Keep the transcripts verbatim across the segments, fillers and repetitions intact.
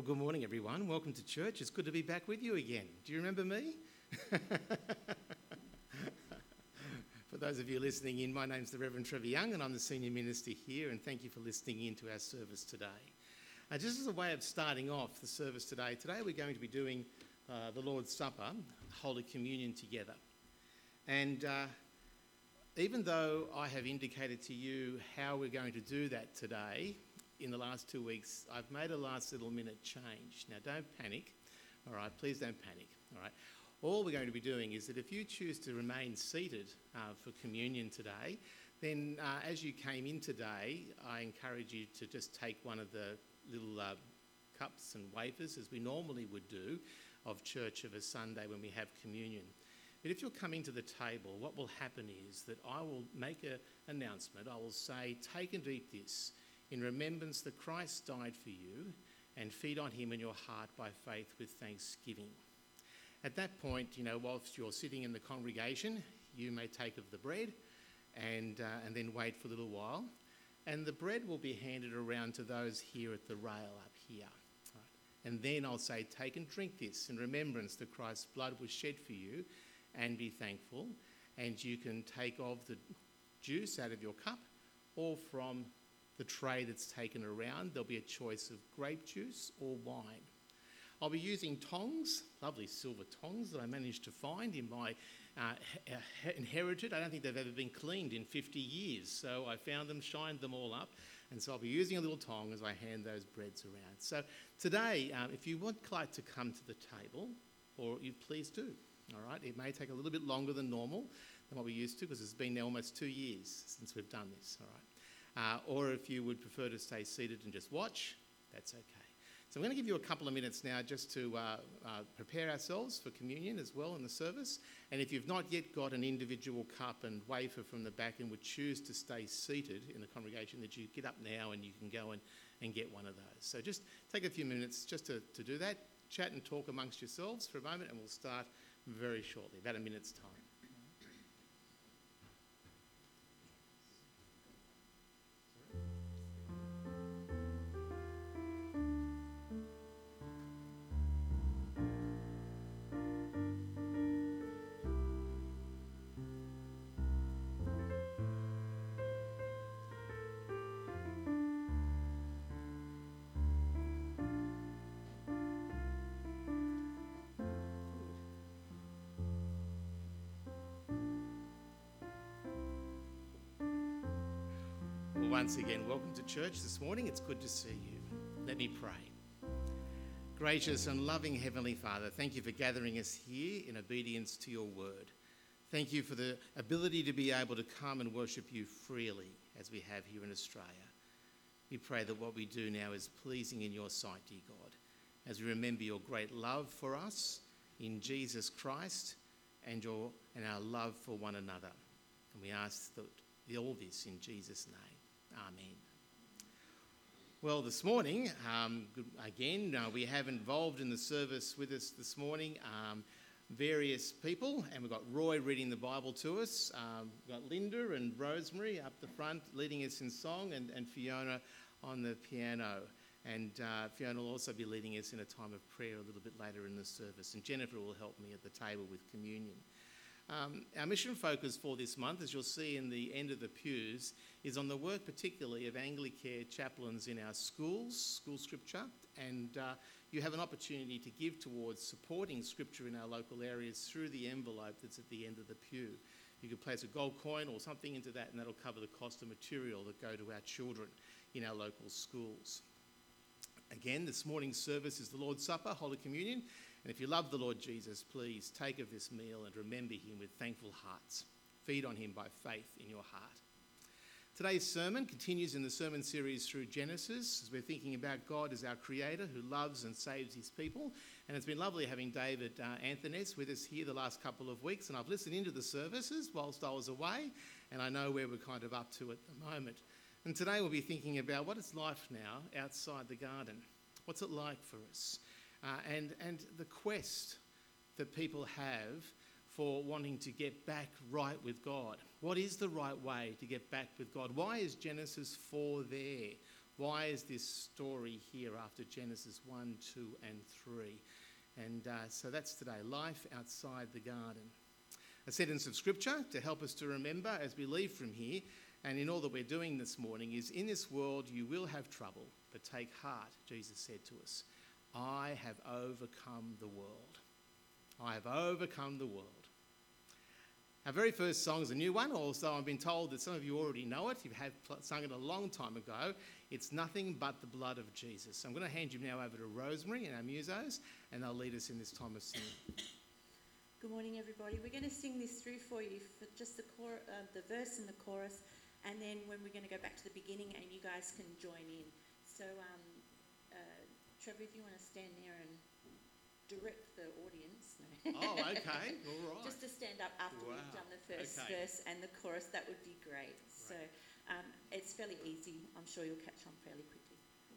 good morning, everyone. Welcome to church. It's good to be back with you again. Do you remember me? For those of you listening in, my name's the Reverend Trevor Young, and I'm the senior minister here, and thank you for listening in to our service today. Uh, just as a way of starting off the service today, today we're going to be doing uh, the Lord's Supper, Holy Communion together. And uh, even though I have indicated to you how we're going to do that today, in the last two weeks, I've made a last little minute change. Now, don't panic, all right? Please don't panic, all right? All we're going to be doing is that if you choose to remain seated uh, for communion today, then uh, as you came in today, I encourage you to just take one of the little uh, cups and wafers, as we normally would do, of church of a Sunday when we have communion. But if you're coming to the table, what will happen is that I will make an announcement. I will say, take and eat this, in remembrance that Christ died for you, and feed on him in your heart by faith with thanksgiving. At that point, you know, whilst you're sitting in the congregation, you may take of the bread and, uh, and then wait for a little while. And the bread will be handed around to those here at the rail up here. Right. And then I'll say, take and drink this in remembrance that Christ's blood was shed for you, and be thankful. And you can take of the juice out of your cup, or from the tray that's taken around. There'll be a choice of grape juice or wine. I'll be using tongs, lovely silver tongs that I managed to find in my uh, inherited. I don't think they've ever been cleaned in fifty years. So I found them, shined them all up. And so I'll be using a little tong as I hand those breads around. So today, um, if you would like to come to the table, or you please do, all right? It may take a little bit longer than normal, than what we used to, because it's been now almost two years since we've done this, all right? Uh, or if you would prefer to stay seated and just watch, that's okay. So I'm going to give you a couple of minutes now just to uh, uh, prepare ourselves for communion as well in the service. And if you've not yet got an individual cup and wafer from the back and would choose to stay seated in the congregation, that you get up now and you can go and, and get one of those. So just take a few minutes just to, to do that, chat and talk amongst yourselves for a moment, and we'll start very shortly, about a minute's time. Once again, welcome to church this morning. It's good to see you. Let me pray. Gracious and loving Heavenly Father, thank you for gathering us here in obedience to your word. Thank you for the ability to be able to come and worship you freely as we have here in Australia. We pray that what we do now is pleasing in your sight, dear God, as we remember your great love for us in Jesus Christ and your and our love for one another. And we ask that all this in Jesus' name. Amen. Well, this morning, um, again, uh, we have involved in the service with us this morning um, various people, and we've got Roy reading the Bible to us. Um, we've got Linda and Rosemary up the front leading us in song, and, and Fiona on the piano. And uh, Fiona will also be leading us in a time of prayer a little bit later in the service. And Jennifer will help me at the table with communion. Um, our mission focus for this month, as you'll see in the end of the pews, is on the work particularly of Anglicare chaplains in our schools, school scripture, and uh, you have an opportunity to give towards supporting scripture in our local areas through the envelope that's at the end of the pew. You could place a gold coin or something into that, and that'll cover the cost of material that go to our children in our local schools. Again, this morning's service is the Lord's Supper, Holy Communion. And if you love the Lord Jesus, please take of this meal and remember him with thankful hearts. Feed on him by faith in your heart. Today's sermon continues in the sermon series through Genesis, as we're thinking about God as our creator who loves and saves his people. And it's been lovely having David uh, Anthoness with us here the last couple of weeks. And I've listened into the services whilst I was away, and I know where we're kind of up to at the moment. And today we'll be thinking about what it's life now outside the garden. What's it like for us? Uh, and, and the quest that people have for wanting to get back right with God. What is the right way to get back with God? Why is Genesis four there Why is this story here after Genesis one, two and three? And uh, so that's today, life outside the garden. A sentence of scripture to help us to remember as we leave from here and in all that we're doing this morning is, in this world you will have trouble, but take heart, Jesus said to us. I have overcome the world. I have overcome the world. Our very first song is a new one, although I've been told that some of you already know it. You have sung it a long time ago. It's Nothing But the Blood of Jesus. I'm going to hand you now over to Rosemary and our musos, and they'll lead us in this time of singing. Good morning, everybody. We're going to sing this through for you, for just the, cor- uh, the verse and the chorus, and then when we're going to go back to the beginning and you guys can join in. So, um, uh, Trevor, if you want to stand there and direct the audience. No. Oh, okay. All right. Just to stand up after Wow. we've done the first Okay. verse and the chorus, that would be great. great. So um, it's fairly easy. I'm sure you'll catch on fairly quickly.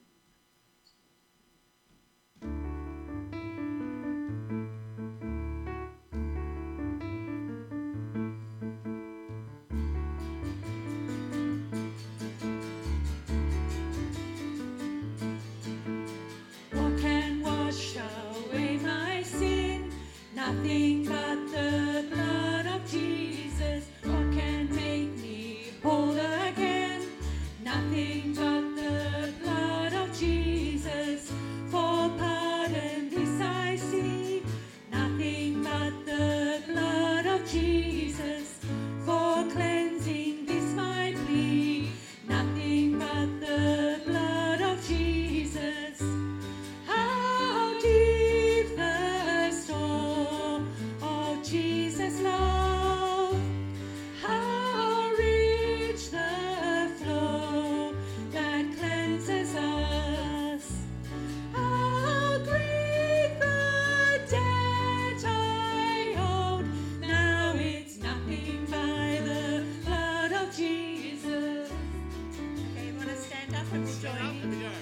Nothing but the blood of Jesus. What can make me whole again? Nothing but the blood of Jesus. For pardon this I see. Nothing but the blood of Jesus. For cleansing this my plea. Nothing but the blood of Jesus. How deep the storm of Jesus' love, how rich the flow that cleanses us, how great the debt I owed. Now it's nothing by the blood of Jesus. Okay, you want to stand up and we'll Stand join up, in? here we go.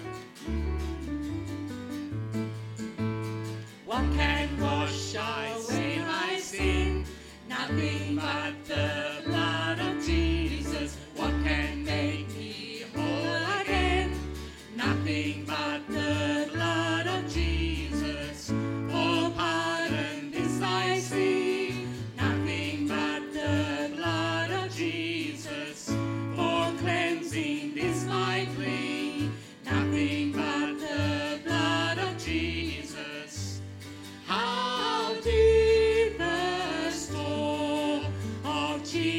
What can wash away my sin? Nothing but the blood of Jesus. What can make me whole again? Nothing but the blood of Jesus. For pardon this I see. Nothing but the blood of Jesus. For cleansing this my plea. Nothing but the blood of Jesus. How deep the storm of Jesus.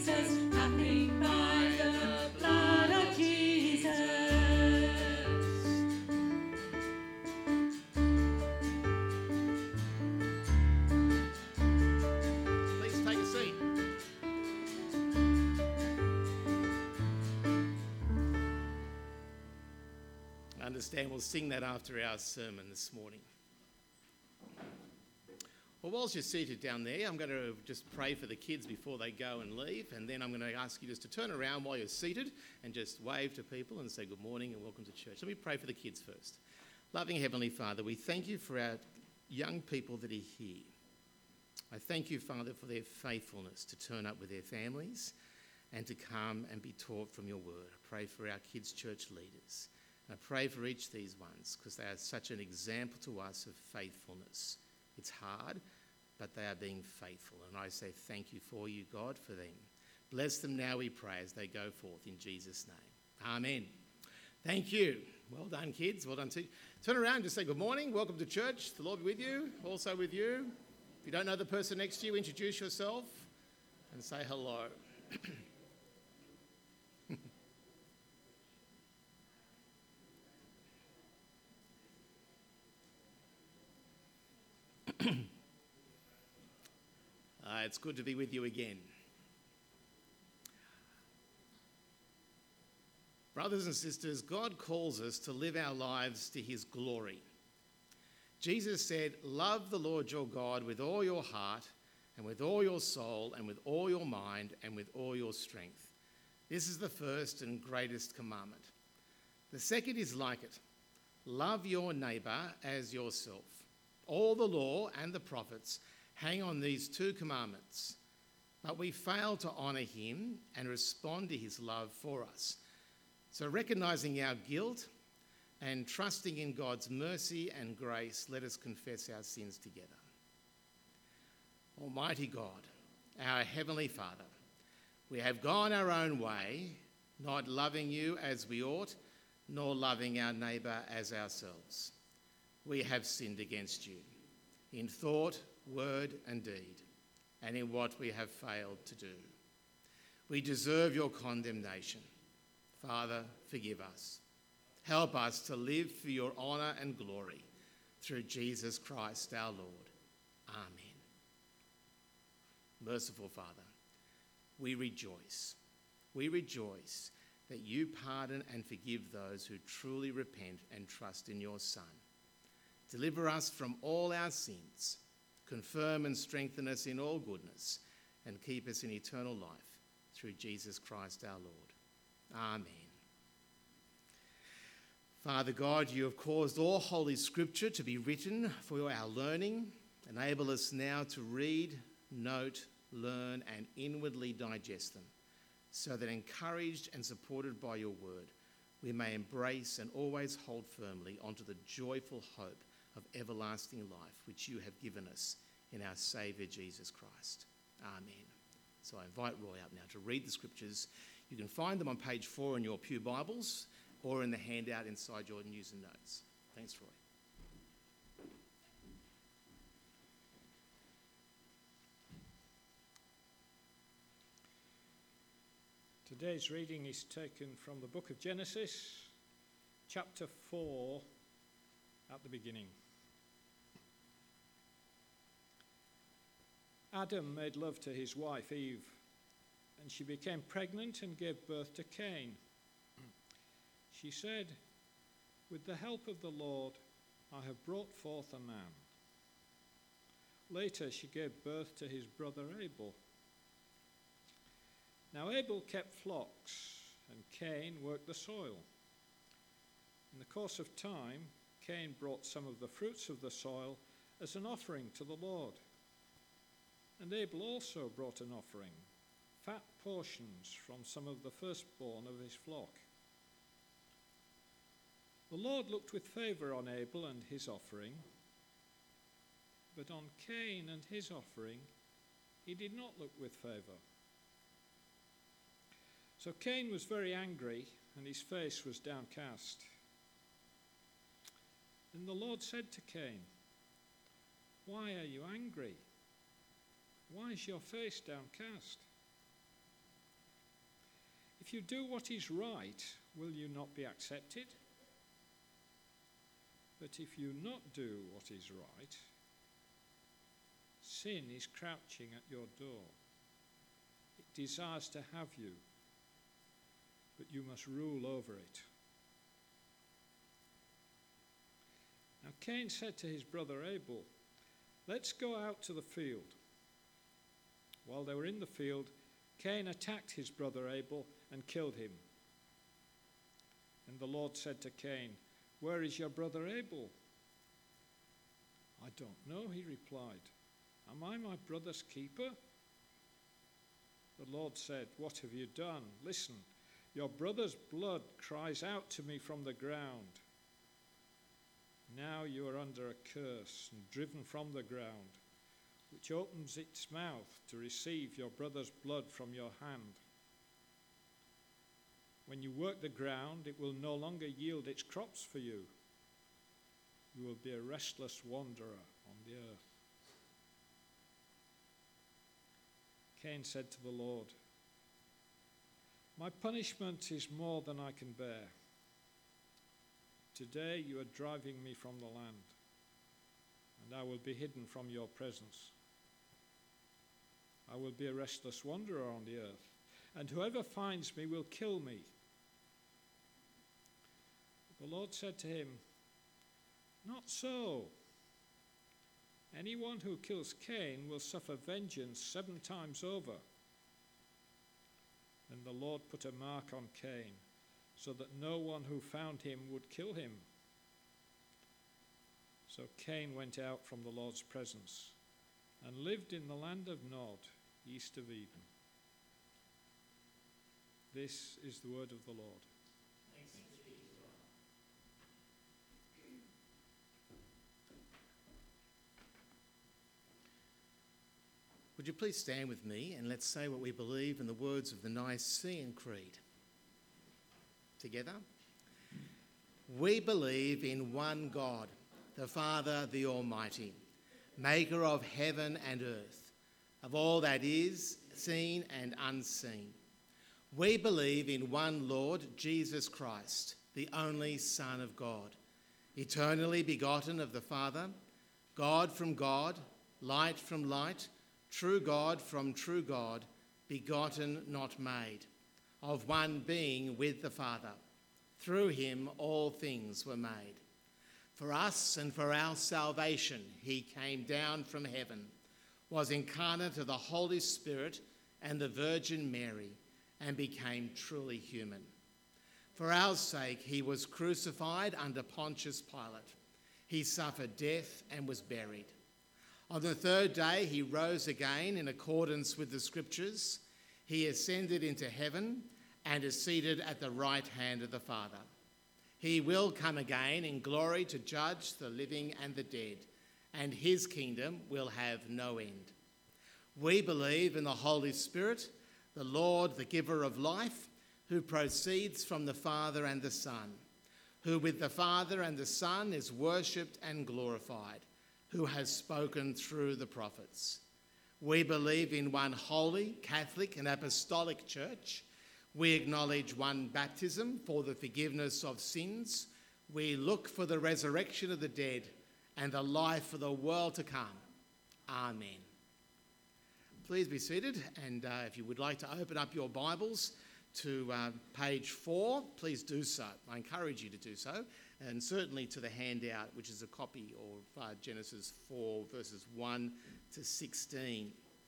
Jesus, nothing but the blood of Jesus. Please take a seat. I understand we'll sing that after our sermon this morning. Well, whilst you're seated down there, I'm going to just pray for the kids before they go and leave, and then I'm going to ask you just to turn around while you're seated and just wave to people and say good morning and welcome to church. Let me pray for the kids first. Loving Heavenly Father, we thank you for our young people that are here. I thank you, Father, for their faithfulness to turn up with their families and to come and be taught from your word. I pray for our kids' church leaders. I pray for each of these ones because they are such an example to us of faithfulness. It's hard, but they are being faithful. And I say thank you for you, God, for them. Bless them now, we pray, as they go forth in Jesus' name. Amen. Thank you. Well done, kids. Well done too. Turn around and just say good morning. Welcome to church. The Lord be with you. Also with you. If you don't know the person next to you, introduce yourself and say hello. Uh, it's good to be with you again. Brothers and sisters, God calls us to live our lives to his glory. Jesus said, love the Lord your God with all your heart and with all your soul and with all your mind and with all your strength. This is the first and greatest commandment. The second is like it. Love your neighbour as yourself. All the law and the prophets hang on these two commandments, but we fail to honour him and respond to his love for us. So recognising our guilt and trusting in God's mercy and grace, let us confess our sins together. Almighty God, our Heavenly Father, we have gone our own way, not loving you as we ought, nor loving our neighbour as ourselves. We have sinned against you in thought, word and deed, and in what we have failed to do. We deserve your condemnation. Father, forgive us. Help us to live for your honour and glory through Jesus Christ our Lord. Amen. Merciful Father, we rejoice. We rejoice that you pardon and forgive those who truly repent and trust in your Son. Deliver us from all our sins, confirm and strengthen us in all goodness, and keep us in eternal life through Jesus Christ our Lord. Amen. Father God, you have caused all Holy Scripture to be written for our learning. Enable us now to read, note, learn, and inwardly digest them, so that encouraged and supported by your word, we may embrace and always hold firmly onto the joyful hope of everlasting life which you have given us in our Saviour Jesus Christ. Amen. So I invite Roy up now to read the scriptures. You can find them on page four in your pew Bibles or in the handout inside your news and notes. Thanks, Roy. Today's reading is taken from the book of Genesis, chapter four, at the beginning. Adam made love to his wife Eve, and she became pregnant and gave birth to Cain. She said, "With the help of the Lord, I have brought forth a man." Later she gave birth to his brother Abel. Now Abel kept flocks, and Cain worked the soil. In the course of time, Cain brought some of the fruits of the soil as an offering to the Lord. And Abel also brought an offering, fat portions from some of the firstborn of his flock. The Lord looked with favour on Abel and his offering, but on Cain and his offering he did not look with favour. So Cain was very angry, and his face was downcast. Then the Lord said to Cain, "Why are you angry? Why is your face downcast? if you do what is right, will you not be accepted? But if you not do what is right, sin is crouching at your door. It desires to have you, but you must rule over it. Now Cain said to his brother Abel, let's go out to the field. While they were in the field, Cain attacked his brother Abel and killed him. And the Lord said to Cain, where is your brother Abel? I don't know, he replied. Am I my brother's keeper? The Lord said, what have you done? Listen, your brother's blood cries out to me from the ground. Now you are under a curse and driven from the ground, which opens its mouth to receive your brother's blood from your hand. When you work the ground, it will no longer yield its crops for you. You will be a restless wanderer on the earth. Cain said to the Lord, my punishment is more than I can bear. Today you are driving me from the land, and I will be hidden from your presence. I will be a restless wanderer on the earth, and whoever finds me will kill me. The Lord said to him, not so. Anyone who kills Cain will suffer vengeance seven times over. Then the Lord put a mark on Cain, so that no one who found him would kill him. So Cain went out from the Lord's presence and lived in the land of Nod, east of Eden. This is the word of the Lord. Would you please stand with me and let's say what we believe in the words of the Nicene Creed. Together. We believe in one God, the Father, the Almighty, maker of heaven and earth, of all that is seen and unseen. We believe in one Lord, Jesus Christ, the only Son of God, eternally begotten of the Father, God from God, light from light, true God from true God, begotten, not made, of one being with the Father. Through him all things were made. For us and for our salvation he came down from heaven, was incarnate of the Holy Spirit and the Virgin Mary, and became truly human. For our sake he was crucified under Pontius Pilate. He suffered death and was buried. On the third day he rose again in accordance with the Scriptures. He ascended into heaven and is seated at the right hand of the Father. He will come again in glory to judge the living and the dead, and his kingdom will have no end. We believe in the Holy Spirit, the Lord, the giver of life, who proceeds from the Father and the Son, who with the Father and the Son is worshipped and glorified, who has spoken through the prophets. We believe in one holy, Catholic and Apostolic Church. We acknowledge one baptism for the forgiveness of sins. We look for the resurrection of the dead and the life of the world to come. Amen. Please be seated, and uh, if you would like to open up your Bibles to uh, page four, please do so. I encourage you to do so, and certainly to the handout, which is a copy of uh, Genesis four, verses one to sixteen.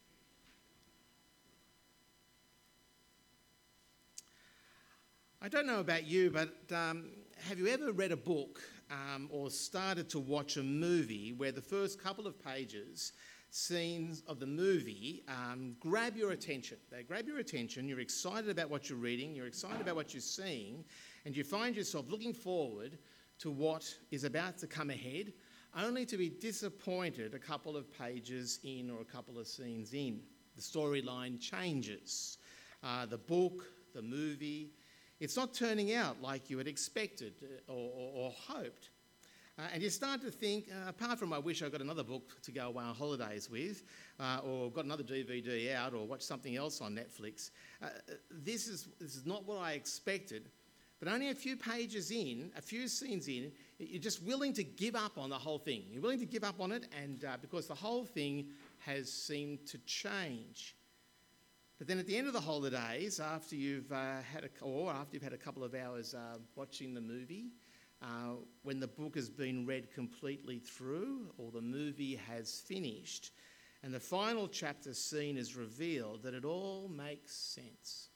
I don't know about you, but um, have you ever read a book um, or started to watch a movie where the first couple of pages, scenes of the movie, um, grab your attention? They grab your attention, you're excited about what you're reading, you're excited about what you're seeing, and you find yourself looking forward to what is about to come ahead, only to be disappointed a couple of pages in or a couple of scenes in. The storyline changes. Uh, the book, the movie, it's not turning out like you had expected or, or, or hoped. Uh, and you start to think, uh, apart from I wish I got another book to go away on holidays with, uh, or got another D V D out, or watch something else on Netflix, uh, this is this is not what I expected. But only a few pages in, a few scenes in, you're just willing to give up on the whole thing. You're willing to give up on it, and uh, because the whole thing has seemed to change. But then at the end of the holidays, after you've uh, had a, or after you've had a couple of hours uh, watching the movie, uh, when the book has been read completely through, or the movie has finished, and the final chapter scene is revealed, that it all makes sense.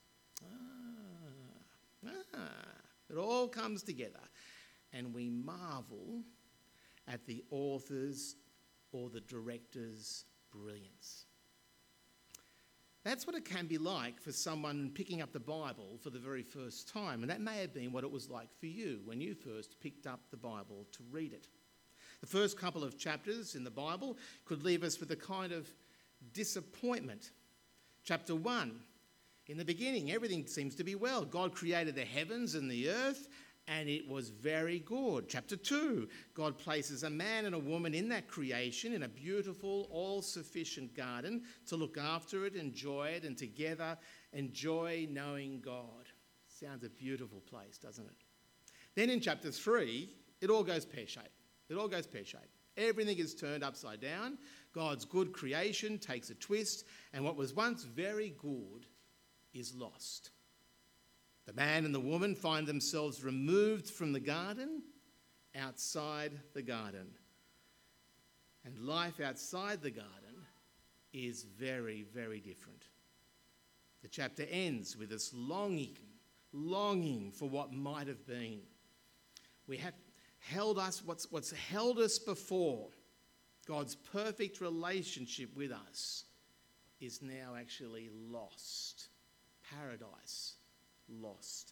Ah, ah, it all comes together, and we marvel at the author's or the director's brilliance. That's what it can be like for someone picking up the Bible for the very first time, and that may have been what it was like for you when you first picked up the Bible to read it. The first couple of chapters in the Bible could leave us with a kind of disappointment. Chapter one, in the beginning, everything seems to be well. God created the heavens and the earth, and it was very good. Chapter two, God places a man and a woman in that creation in a beautiful, all-sufficient garden to look after it, enjoy it, and together enjoy knowing God. Sounds a beautiful place, doesn't it? Then in chapter three, it all goes pear-shaped. It all goes pear-shaped. Everything is turned upside down. God's good creation takes a twist, and what was once very good is lost. The man and the woman find themselves removed from the garden, outside the garden. And life outside the garden is very, very different. The chapter ends with us longing, longing for what might have been. We have held us, what's, what's held us before, God's perfect relationship with us, is now actually lost. Paradise lost.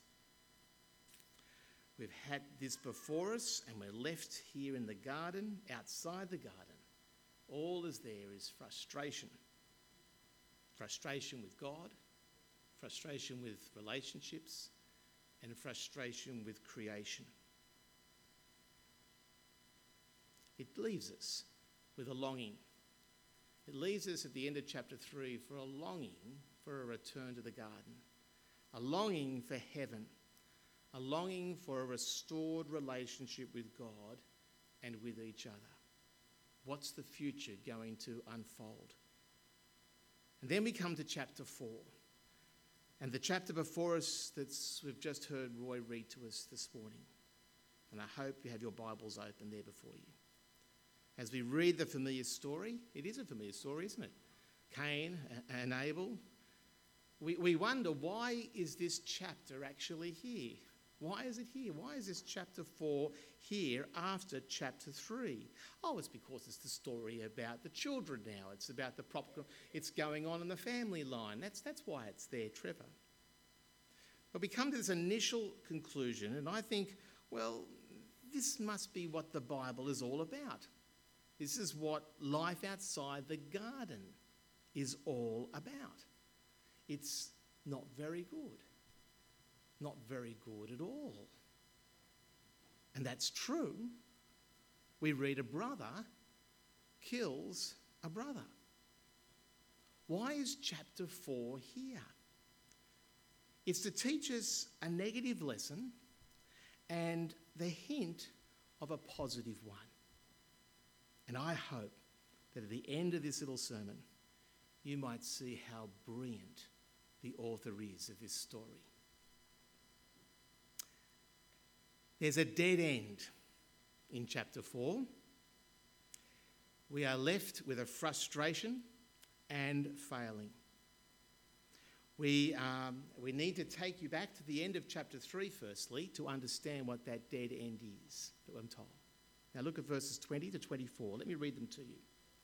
We've had this before us, and we're left here in the garden, outside the garden. All is there is frustration. Frustration with God, frustration with relationships, and frustration with creation. It leaves us with a longing. It leaves us at the end of chapter three for a longing for a return to the garden. A longing for heaven, a longing for a restored relationship with God and with each other. What's the future going to unfold? And then we come to chapter four. And the chapter before us that we've just heard Roy read to us this morning. And I hope you have your Bibles open there before you. As we read the familiar story, it is a familiar story, isn't it? Cain and Abel. We, we wonder, why is this chapter actually here? Why is it here? Why is this chapter four here after chapter three? Oh, it's because it's the story about the children now. It's about the proper, it's going on in the family line. That's, that's why it's there, Trevor. But we come to this initial conclusion, and I think, well, this must be what the Bible is all about. This is what life outside the garden is all about. It's not very good. Not very good at all. And that's true. We read a brother kills a brother. Why is chapter four here? It's to teach us a negative lesson and the hint of a positive one. And I hope that at the end of this little sermon, you might see how brilliant the author is of this story. There's a dead end in chapter four. We are left with a frustration and failing. We, um, we need to take you back to the end of chapter three, firstly, to understand what that dead end is that I'm told. Now look at verses twenty to twenty-four. Let me read them to you.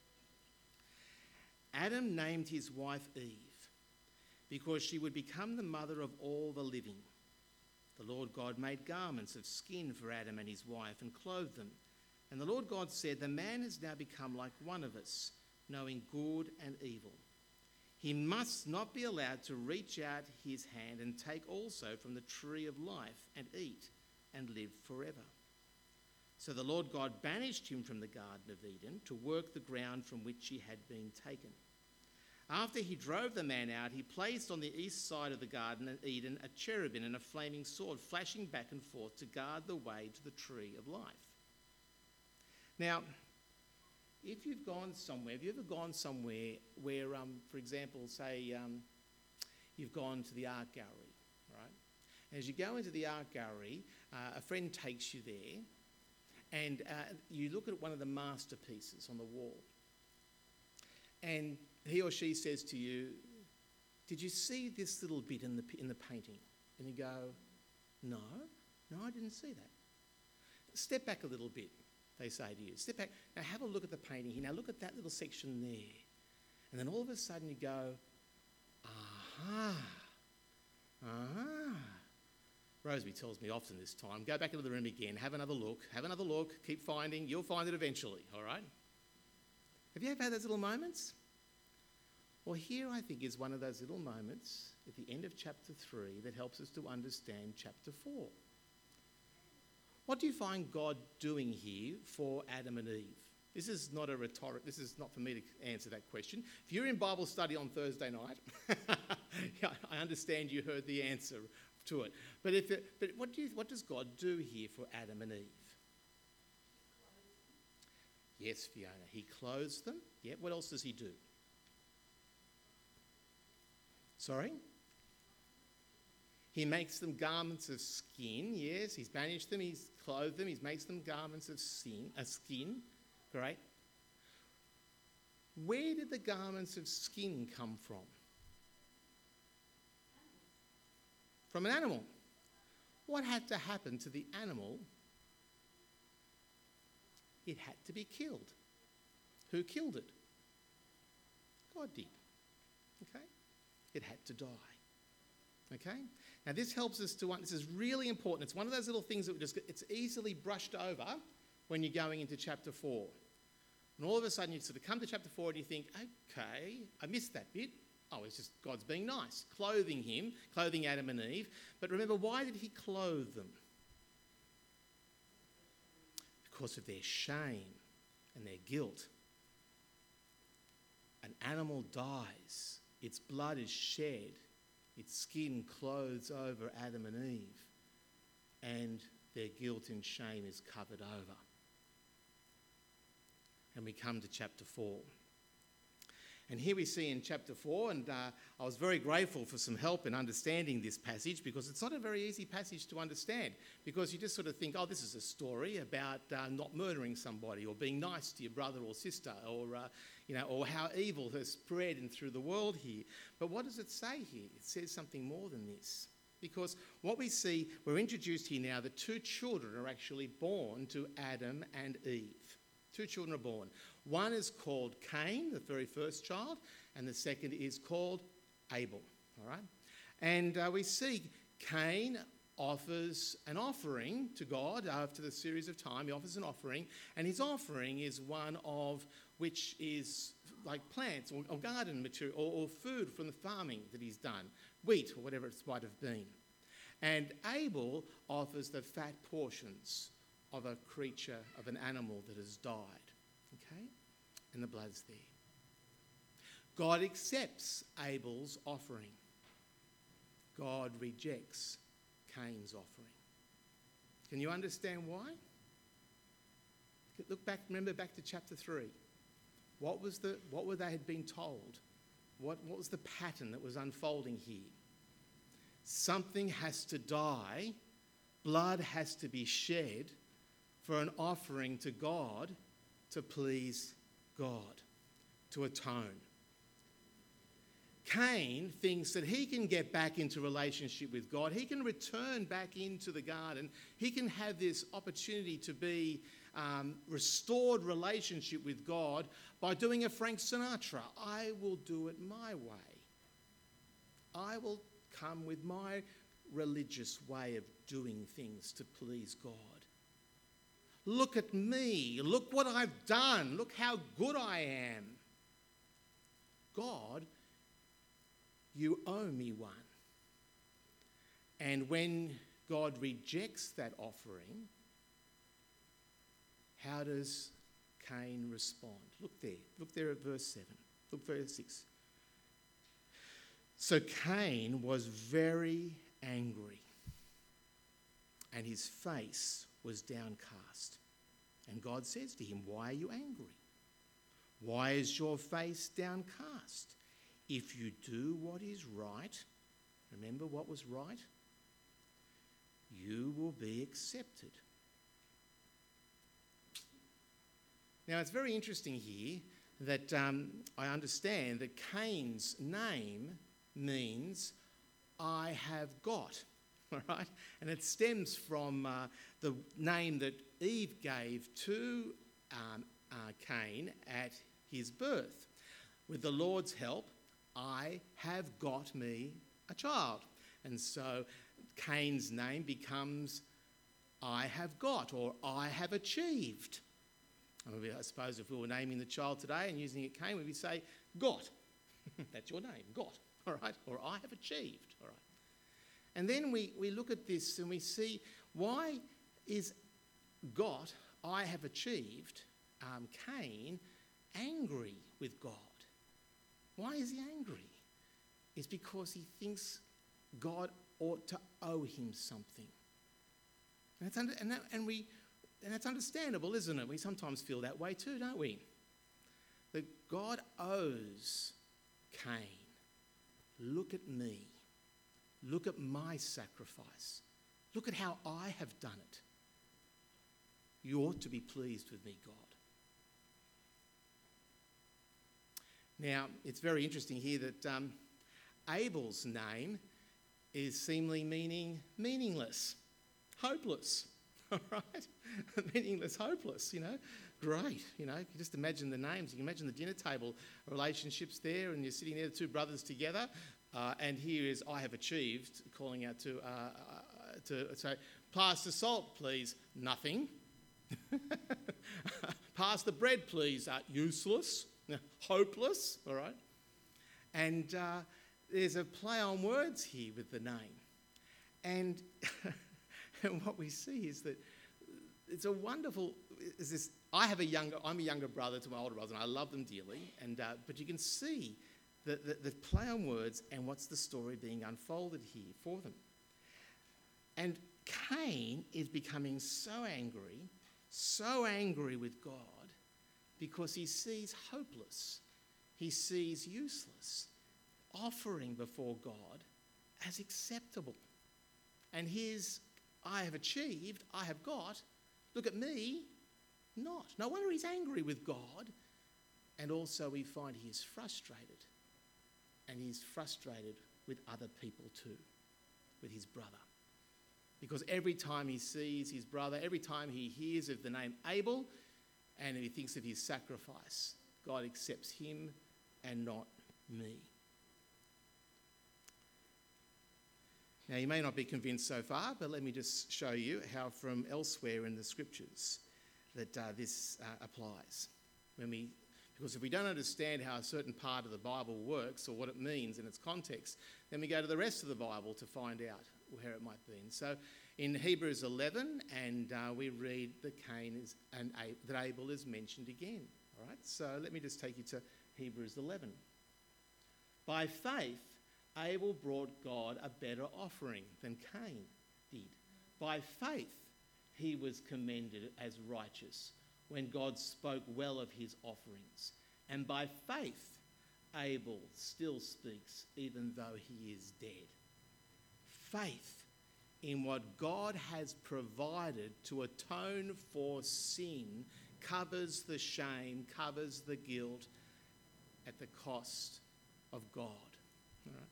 Adam named his wife Eve, because she would become the mother of all the living. The Lord God made garments of skin for Adam and his wife and clothed them. And the Lord God said, "The man has now become like one of us, knowing good and evil. He must not be allowed to reach out his hand and take also from the tree of life and eat and live forever." So the Lord God banished him from the Garden of Eden to work the ground from which he had been taken. After he drove the man out, he placed on the east side of the Garden of Eden a cherubim and a flaming sword, flashing back and forth to guard the way to the tree of life. Now, if you've gone somewhere, have you ever gone somewhere where, um, for example, say um, you've gone to the art gallery, right? And as you go into the art gallery, uh, a friend takes you there, and uh, you look at one of the masterpieces on the wall, and he or she says to you, "Did you see this little bit in the in the painting?" And you go, "No, no, I didn't see that." Step back a little bit, they say to you. Step back. Now have a look at the painting here. Now look at that little section there. And then all of a sudden you go, aha, aha. Rosemary tells me often this time, go back into the room again, have another look, have another look, keep finding, you'll find it eventually, all right? Have you ever had those little moments? Well, here I think is one of those little moments at the end of chapter three that helps us to understand chapter four. What do you find God doing here for Adam and Eve? This is not a rhetoric, this is not for me to answer that question. If you're in Bible study on Thursday night, yeah, I understand you heard the answer to it. But if it, but what do you, what does God do here for Adam and Eve? Yes, Fiona, he clothes them. Yeah, what else does he do? Sorry? He makes them garments of skin. Yes, he's banished them, he's clothed them, he makes them garments of skin, a skin. Great. Where did the garments of skin come from? From an animal. What had to happen to the animal? It had to be killed. Who killed it? God did. Okay? It had to die. Okay? Now this helps us to, this is really important. It's one of those little things that just, it's easily brushed over when you're going into chapter four. And all of a sudden you sort of come to chapter four and you think, okay, I missed that bit. Oh, it's just God's being nice, clothing him, clothing Adam and Eve. But remember, why did he clothe them? Because of their shame and their guilt. An animal dies, its blood is shed, its skin clothes over Adam and Eve, and their guilt and shame is covered over. And we come to chapter four. And here we see in chapter four, and uh, I was very grateful for some help in understanding this passage, because it's not a very easy passage to understand, because you just sort of think, oh, this is a story about uh, not murdering somebody, or being nice to your brother or sister, or, uh, you know, or how evil has spread in through the world here. But what does it say here? It says something more than this. Because what we see, we're introduced here now that two children are actually born to Adam and Eve. Two children are born. One is called Cain, the very first child, and the second is called Abel. All right? And uh, we see Cain offers an offering to God after the series of time. He offers an offering, and his offering is one of which is like plants or, or garden material or, or food from the farming that he's done, wheat or whatever it might have been. And Abel offers the fat portions of a creature, of an animal that has died, okay? And the blood's there. God accepts Abel's offering. God rejects Cain's offering. Can you understand why? Look back, remember back to chapter three. What was the, what were they had been told? What, what was the pattern that was unfolding here? Something has to die, blood has to be shed, for an offering to God to please God, to atone. Cain thinks that he can get back into relationship with God. He can return back into the garden. He can have this opportunity to be um, restored relationship with God by doing a Frank Sinatra. I will do it my way. I will come with my religious way of doing things to please God. Look at me. Look what I've done. Look how good I am. God, you owe me one. And when God rejects that offering, how does Cain respond? Look there. Look there at verse seven. Look verse six. So Cain was very angry, and his face was downcast. And God says to him, why are you angry? Why is your face downcast? If you do what is right, remember what was right? You will be accepted. Now, it's very interesting here that um, I understand that Cain's name means I have got, all right? And it stems from uh, the name that Eve gave to um, uh, Cain at his birth. With the Lord's help, I have got me a child. And so Cain's name becomes I have got, or I have achieved. I suppose if we were naming the child today and using it Cain, we'd say got. That's your name, got, all right? Or I have achieved, all right? And then we, we look at this and we see, why is got, I have achieved, um, Cain, angry with God? Why is he angry? It's because he thinks God ought to owe him something. And, it's under, and, that, and, we, and that's understandable, isn't it? We sometimes feel that way too, don't we? That God owes Cain. Look at me. Look at my sacrifice. Look at how I have done it. You ought to be pleased with me, God. Now, it's very interesting here that um, Abel's name is seemingly meaning meaningless, hopeless, all right? Meaningless, hopeless, you know. Great, you know. You can just imagine the names. You can imagine the dinner table relationships there, and you're sitting there, the two brothers together, uh, and here is I have achieved, calling out to, uh, uh, to say, pass the salt, please. Nothing. Pass the bread, please. Uh, useless. Hopeless, all right? And uh, there's a play on words here with the name. And, and what we see is that it's a wonderful, is this, I have a younger, I'm a younger brother to my older brothers, and I love them dearly, and uh, but you can see the, the, the play on words and what's the story being unfolded here for them. And Cain is becoming so angry, so angry with God, because he sees hopeless, he sees useless, offering before God as acceptable. And here's, I have achieved, I have got, look at me, not. No wonder he's angry with God. And also we find he is frustrated. And he's frustrated with other people too, with his brother. Because every time he sees his brother, every time he hears of the name Abel, and he thinks of his sacrifice, God accepts him and not me. Now, you may not be convinced so far, but let me just show you how from elsewhere in the scriptures that uh, this uh, applies. When we, because if we don't understand how a certain part of the Bible works or what it means in its context, then we go to the rest of the Bible to find out where it might be. And so in Hebrews eleven, and uh, we read that Cain is and A- that Abel is mentioned again. All right, so let me just take you to Hebrews eleven. By faith, Abel brought God a better offering than Cain did. By faith, he was commended as righteous when God spoke well of his offerings. And by faith, Abel still speaks even though he is dead. Faith in what God has provided to atone for sin covers the shame, covers the guilt at the cost of God. All right?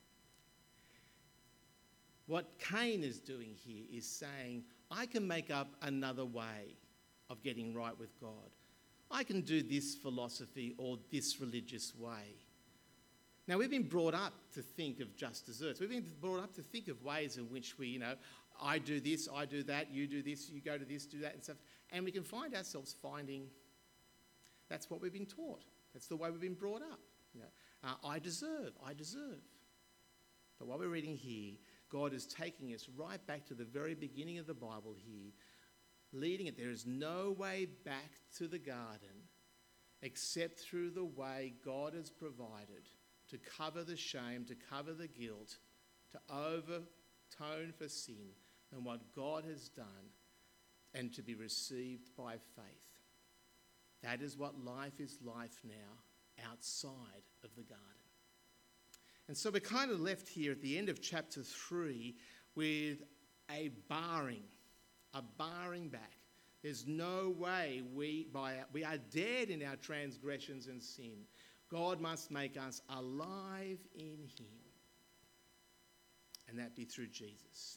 What Cain is doing here is saying, I can make up another way of getting right with God. I can do this philosophy or this religious way. Now, we've been brought up to think of just desserts. We've been brought up to think of ways in which we, you know, I do this, I do that, you do this, you go to this, do that and stuff. And we can find ourselves finding that's what we've been taught. That's the way we've been brought up. You know, uh, I deserve, I deserve. But what we're reading here, God is taking us right back to the very beginning of the Bible here leading it. There is no way back to the garden except through the way God has provided to cover the shame, to cover the guilt, to overtone for sin and what God has done, and to be received by faith. That is what life is life now outside of the garden. And so we're kind of left here at the end of chapter three with a barring, a barring back. There's no way we, by our, we are dead in our transgressions and sin. God must make us alive in him. And that be through Jesus.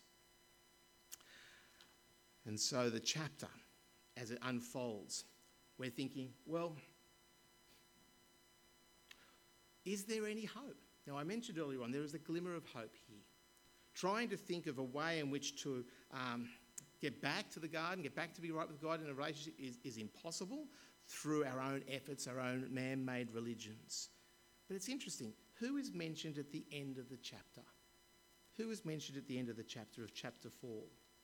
And so the chapter, as it unfolds, we're thinking, well, is there any hope? Now, I mentioned earlier on, there is a glimmer of hope here. Trying to think of a way in which to um, get back to the garden, get back to be right with God in a relationship is, is impossible through our own efforts, our own man-made religions. But it's interesting. Who is mentioned at the end of the chapter? Who is mentioned at the end of the chapter of chapter four?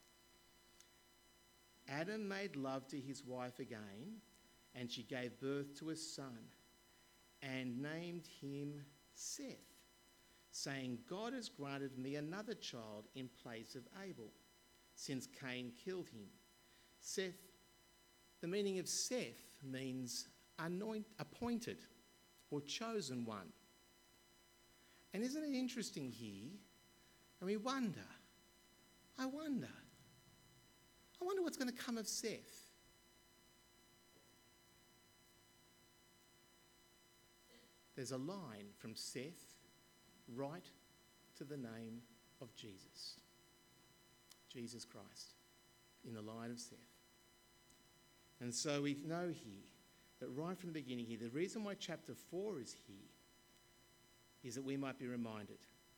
Adam made love to his wife again, and she gave birth to a son, and named him Seth, saying, God has granted me another child in place of Abel, since Cain killed him. Seth, the meaning of Seth means anoint, appointed or chosen one. And isn't it interesting here? And we wonder, I wonder, I wonder what's going to come of Seth. There's a line from Seth right to the name of Jesus. Jesus Christ, in the line of Seth. And so we know here that right from the beginning here, the reason why chapter four is here is that we might be reminded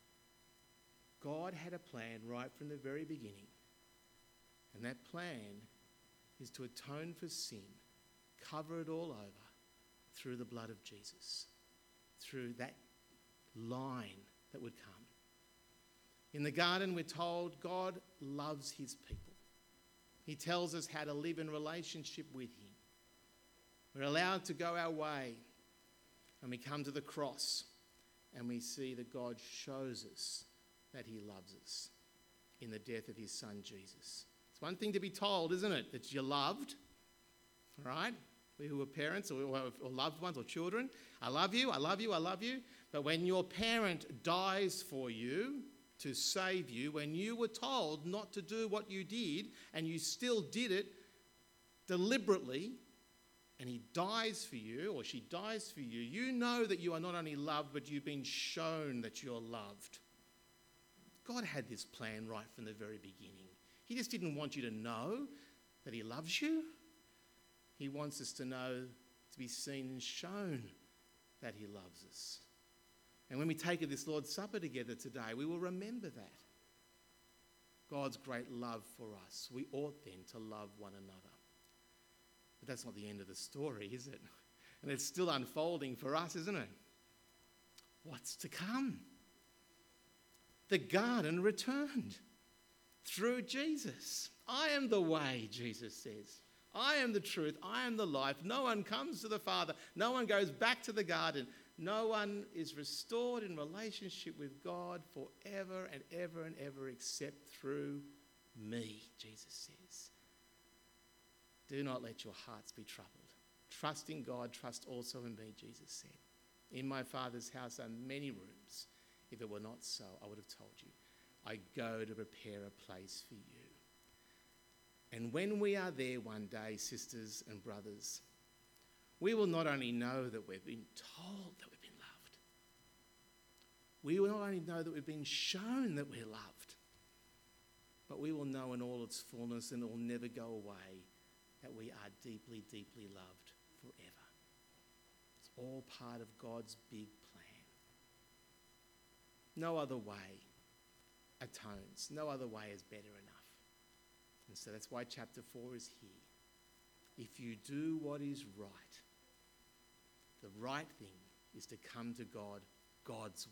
God had a plan right from the very beginning. And that plan is to atone for sin, cover it all over through the blood of Jesus, through that line that would come. In the garden, we're told God loves his people. He tells us how to live in relationship with him. We're allowed to go our way, and we come to the cross and we see that God shows us that he loves us in the death of his son Jesus. It's one thing to be told, isn't it, that you're loved, all right? We who are parents or, or loved ones or children, I love you, I love you, I love you. But when your parent dies for you to save you, when you were told not to do what you did and you still did it deliberately, and he dies for you or she dies for you, you know that you are not only loved, but you've been shown that you're loved. God had this plan right from the very beginning. He just didn't want you to know that he loves you. He wants us to know, to be seen and shown that he loves us. And when we take this Lord's Supper together today, we will remember that. God's great love for us. We ought then to love one another. But that's not the end of the story, is it? And it's still unfolding for us, isn't it? What's to come? The garden returned through Jesus. I am the way, Jesus says. I am the truth. I am the life. No one comes to the Father. No one goes back to the garden. No one is restored in relationship with God forever and ever and ever except through me, Jesus says. Do not let your hearts be troubled. Trust in God. Trust also in me, Jesus said. In my Father's house are many rooms. If it were not so, I would have told you. I go to prepare a place for you. And when we are there one day, sisters and brothers, we will not only know that we've been told that we've been loved, we will not only know that we've been shown that we're loved, but we will know in all its fullness, and it will never go away, that we are deeply, deeply loved forever. It's all part of God's big plan. No other way atones. No other way is better enough. And so that's why chapter four is here. If you do what is right, the right thing is to come to God God's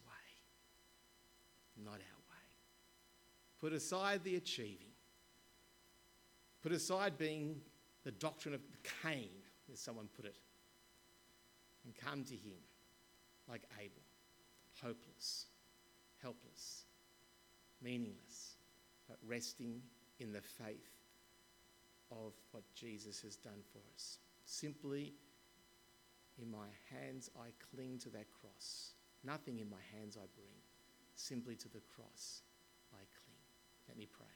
way, not our way. Put aside the achieving Put aside being the doctrine of Cain, as someone put it, and come to him like Abel, hopeless, helpless, meaningless, but resting in the faith of what Jesus has done for us. Simply, in my hands I cling to that cross. Nothing in my hands I bring. Simply to the cross I cling. Let me pray.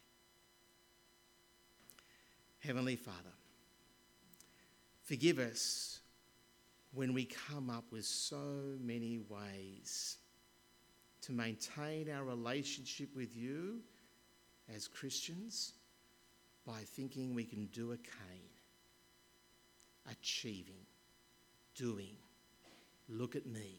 Heavenly Father, forgive us when we come up with so many ways to maintain our relationship with you as Christians by thinking we can do a Cain, achieving, doing, look at me.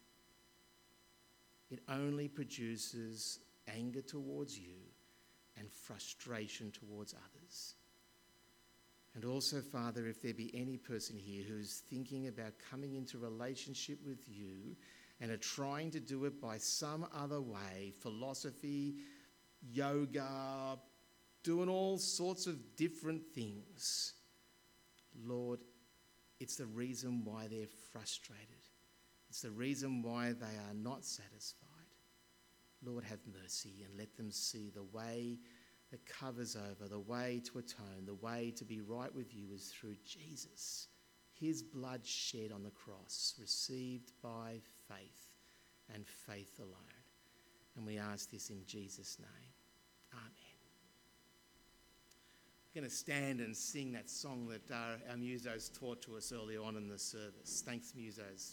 It only produces anger towards you and frustration towards others. And also, Father, if there be any person here who's thinking about coming into relationship with you and are trying to do it by some other way, philosophy, yoga, doing all sorts of different things, Lord, it's the reason why they're frustrated. It's the reason why they are not satisfied. Lord, have mercy and let them see the way that covers over, the way to atone, the way to be right with you is through Jesus. His blood shed on the cross, received by faith and faith alone. And we ask this in Jesus' name. Amen. We're going to stand and sing that song that our, our musos taught to us earlier on in the service. Thanks, musos.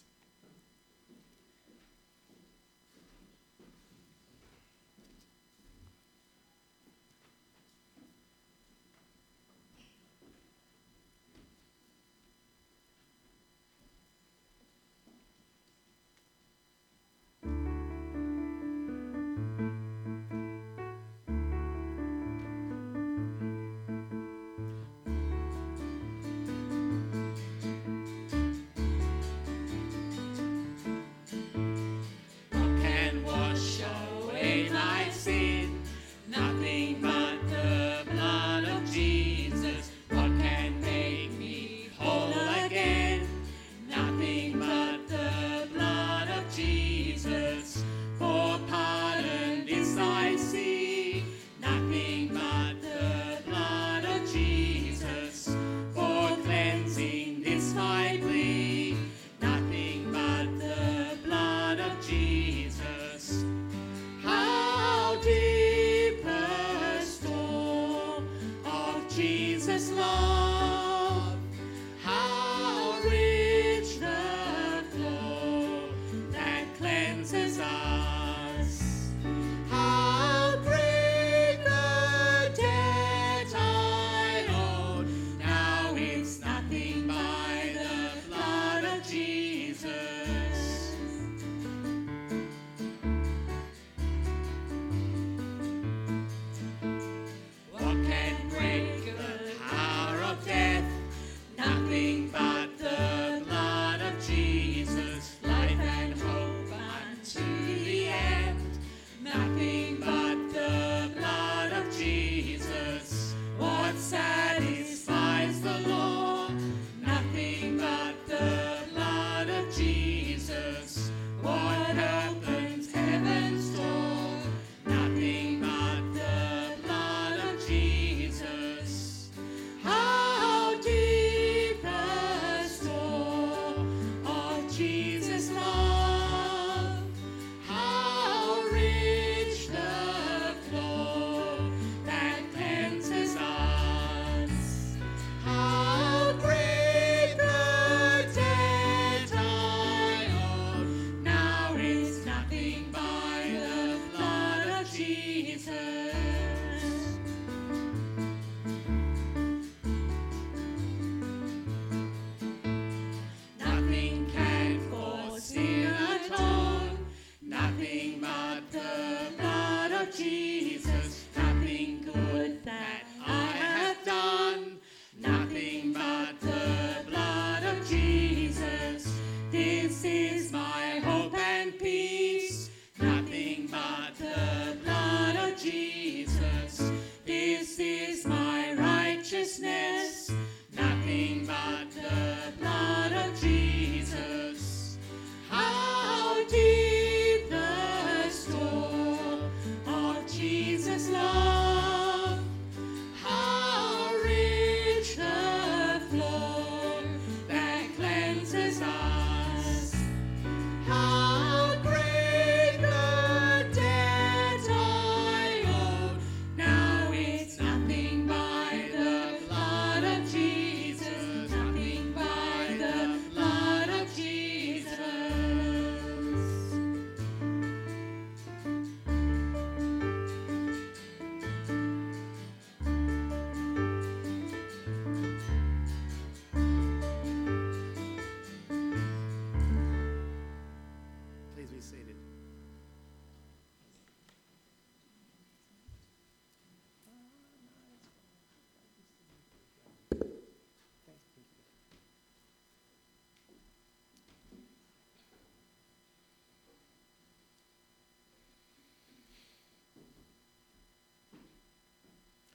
Power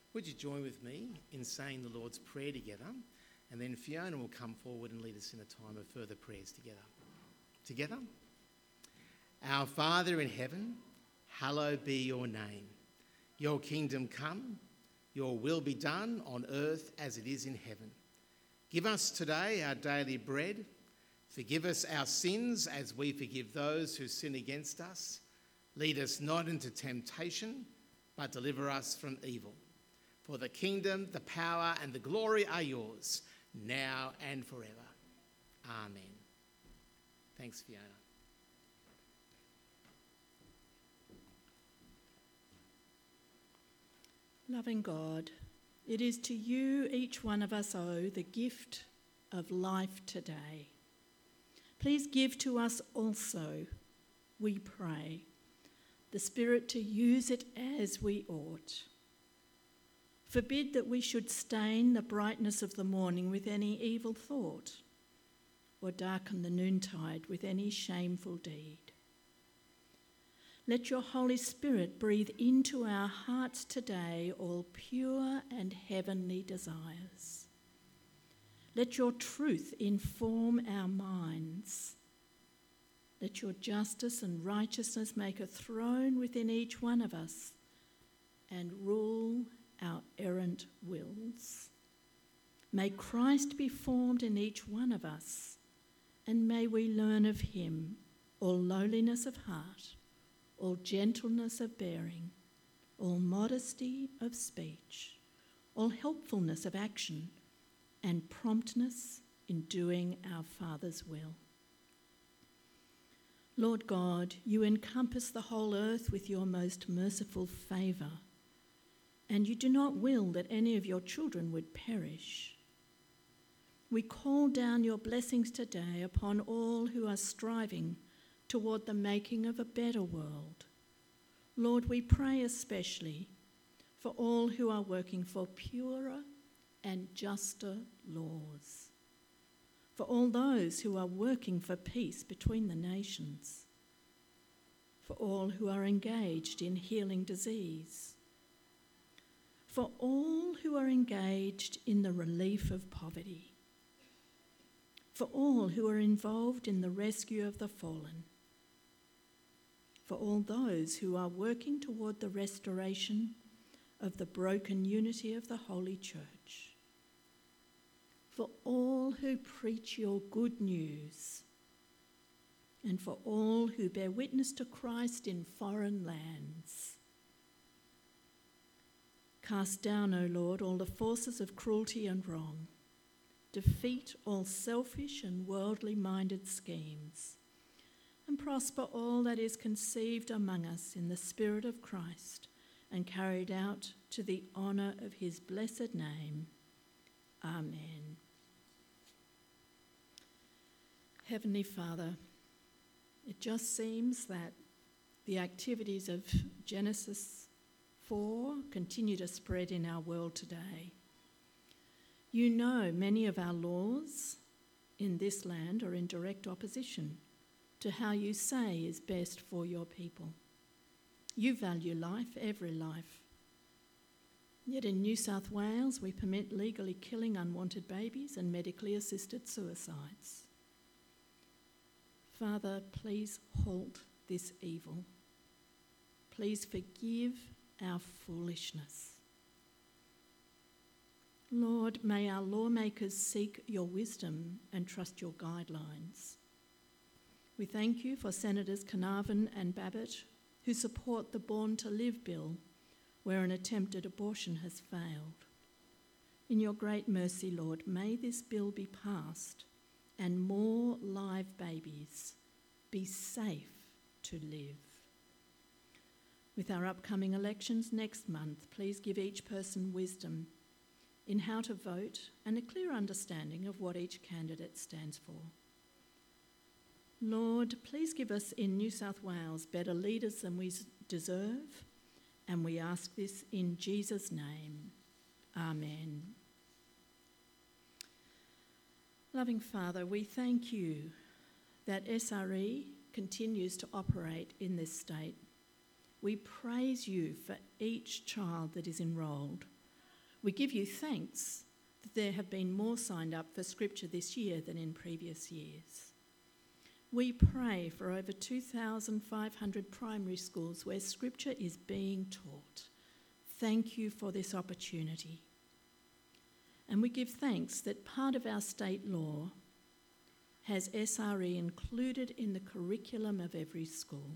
would you join with me in saying the Lord's Prayer together? And then Fiona will come forward and lead us in a time of further prayers together. Together? Our Father in heaven, hallowed be your name. Your kingdom come, your will be done on earth as it is in heaven. Give us today our daily bread. Forgive us our sins as we forgive those who sin against us. Lead us not into temptation, but deliver us from evil. For the kingdom, the power and the glory are yours, now and forever. Amen. Thanks, Fiona. Loving God, it is to you each one of us owe the gift of life today. Please give to us also, we pray, the Spirit to use it as we ought. Forbid that we should stain the brightness of the morning with any evil thought, or darken the noontide with any shameful deed. Let your Holy Spirit breathe into our hearts today all pure and heavenly desires. Let your truth inform our minds. Let your justice and righteousness make a throne within each one of us and rule our errant wills. May Christ be formed in each one of us, and may we learn of him all lowliness of heart, all gentleness of bearing, all modesty of speech, all helpfulness of action, and promptness in doing our Father's will. Lord God, you encompass the whole earth with your most merciful favour, and you do not will that any of your children would perish. We call down your blessings today upon all who are striving toward the making of a better world. Lord, we pray especially for all who are working for purer and juster laws, for all those who are working for peace between the nations, for all who are engaged in healing disease, for all who are engaged in the relief of poverty, for all who are involved in the rescue of the fallen, for all those who are working toward the restoration of the broken unity of the Holy Church, for all who preach your good news, and for all who bear witness to Christ in foreign lands. Cast down, O Lord, all the forces of cruelty and wrong. Defeat all selfish and worldly-minded schemes, and prosper all that is conceived among us in the Spirit of Christ and carried out to the honour of his blessed name. Amen. Heavenly Father, it just seems that the activities of Genesis four continue to spread in our world today. You know many of our laws in this land are in direct opposition to how you say is best for your people. You value life, every life. Yet in New South Wales, we permit legally killing unwanted babies and medically assisted suicides. Father, please halt this evil. Please forgive our foolishness. Lord, may our lawmakers seek your wisdom and trust your guidelines. We thank you for Senators Carnarvon and Babbitt, who support the Born to Live bill, where an attempted abortion has failed. In your great mercy, Lord, may this bill be passed and more live babies be safe to live. With our upcoming elections next month, please give each person wisdom in how to vote and a clear understanding of what each candidate stands for. Lord, please give us in New South Wales better leaders than we deserve, and we ask this in Jesus' name. Amen. Loving Father, we thank you that S R E continues to operate in this state. We praise you for each child that is enrolled, We give you thanks that there have been more signed up for Scripture this year than in previous years. We pray for over two thousand five hundred primary schools where Scripture is being taught. Thank you for this opportunity. And we give thanks that part of our state law has S R E included in the curriculum of every school.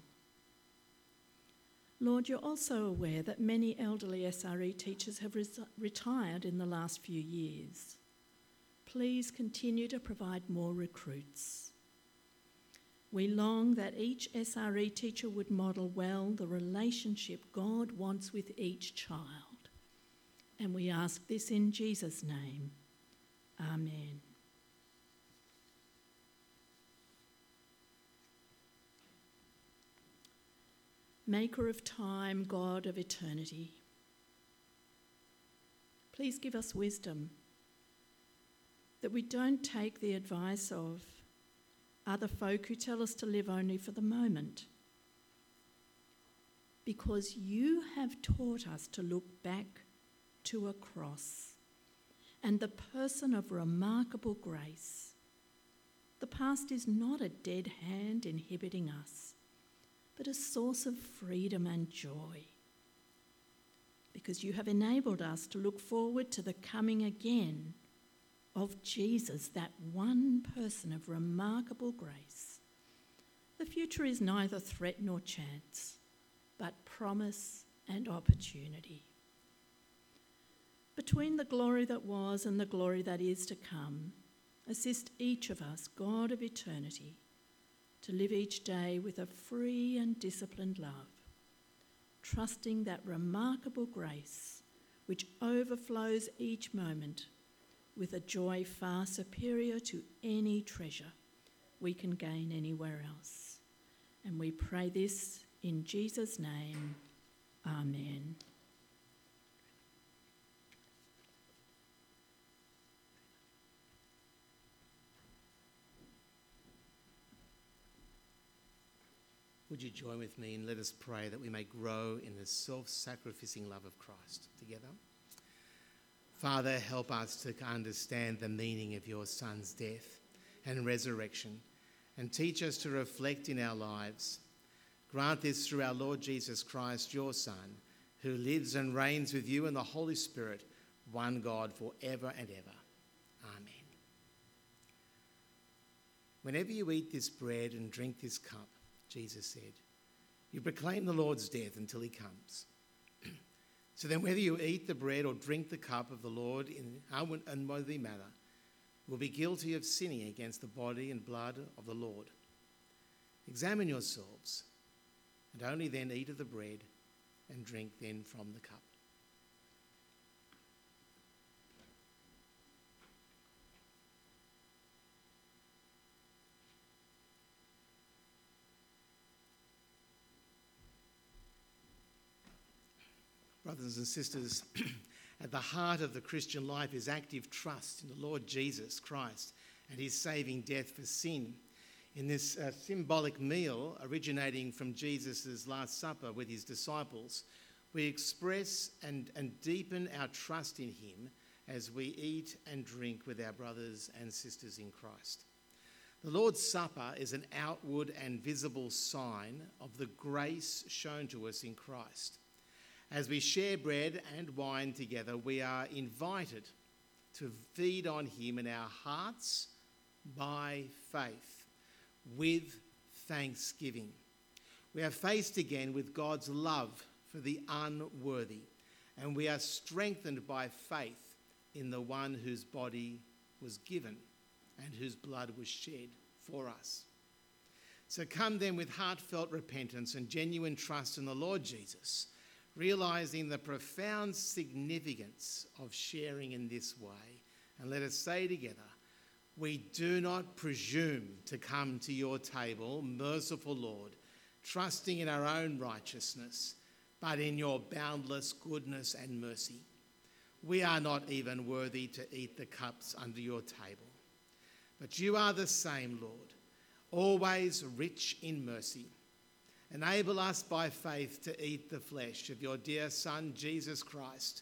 Lord, you're also aware that many elderly S R E teachers have res- retired in the last few years. Please continue to provide more recruits. We long that each S R E teacher would model well the relationship God wants with each child. And we ask this in Jesus' name. Amen. Maker of time, God of eternity, please give us wisdom that we don't take the advice of other folk who tell us to live only for the moment, because you have taught us to look back to a cross and the person of remarkable grace. The past is not a dead hand inhibiting us, but a source of freedom and joy, because you have enabled us to look forward to the coming again of Jesus, that one person of remarkable grace. The future is neither threat nor chance, but promise and opportunity. Between the glory that was and the glory that is to come, assist each of us, God of eternity, to live each day with a free and disciplined love, trusting that remarkable grace which overflows each moment with a joy far superior to any treasure we can gain anywhere else. And we pray this in Jesus' name. Amen. Would you join with me and let us pray that we may grow in the self-sacrificing love of Christ together? Father, help us to understand the meaning of your Son's death and resurrection, and teach us to reflect in our lives. Grant this through our Lord Jesus Christ, your Son, who lives and reigns with you in the Holy Spirit, one God, forever and ever. Amen. Whenever you eat this bread and drink this cup, Jesus said, you proclaim the Lord's death until he comes. So then whether you eat the bread or drink the cup of the Lord in an unworthy manner, will be guilty of sinning against the body and blood of the Lord. Examine yourselves, and only then eat of the bread and drink then from the cup. Brothers and sisters, at the heart of the Christian life is active trust in the Lord Jesus Christ and his saving death for sin. In this uh, symbolic meal originating from Jesus' Last Supper with his disciples, we express and, and deepen our trust in him as we eat and drink with our brothers and sisters in Christ. The Lord's Supper is an outward and visible sign of the grace shown to us in Christ. As we share bread and wine together, we are invited to feed on him in our hearts by faith, with thanksgiving. We are faced again with God's love for the unworthy, and we are strengthened by faith in the one whose body was given and whose blood was shed for us. So come then with heartfelt repentance and genuine trust in the Lord Jesus, realising the profound significance of sharing in this way. And let us say together, we do not presume to come to your table, merciful Lord, trusting in our own righteousness, but in your boundless goodness and mercy. We are not even worthy to eat the cups under your table. But you are the same, Lord, always rich in mercy. Enable us by faith to eat the flesh of your dear Son, Jesus Christ,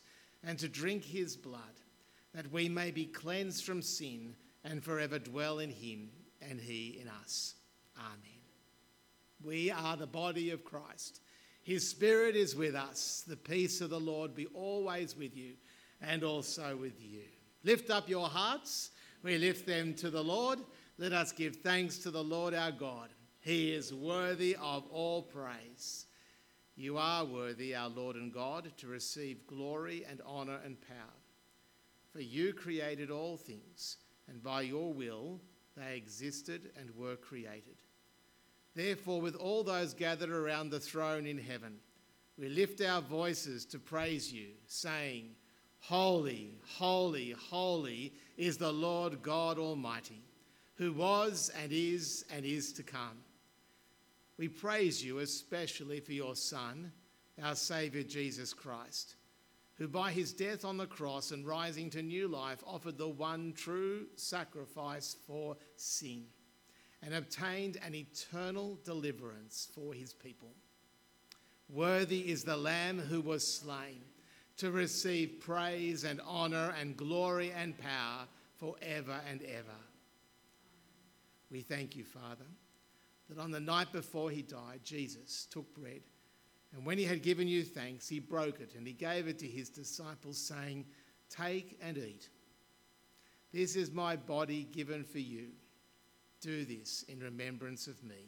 and to drink his blood, that we may be cleansed from sin and forever dwell in him and he in us. Amen. We are the body of Christ. His Spirit is with us. The peace of the Lord be always with you and also with you. Lift up your hearts. We lift them to the Lord. Let us give thanks to the Lord our God. He is worthy of all praise. You are worthy, our Lord and God, to receive glory and honour and power. For you created all things, and by your will they existed and were created. Therefore, with all those gathered around the throne in heaven, we lift our voices to praise you, saying, Holy, holy, holy is the Lord God Almighty, who was and is and is to come. We praise you especially for your Son, our Saviour Jesus Christ, who by his death on the cross and rising to new life offered the one true sacrifice for sin and obtained an eternal deliverance for his people. Worthy is the Lamb who was slain to receive praise and honour and glory and power forever and ever. We thank you, Father, that on the night before he died, Jesus took bread, and when he had given you thanks, he broke it and he gave it to his disciples, saying, Take and eat. This is my body given for you. Do this in remembrance of me.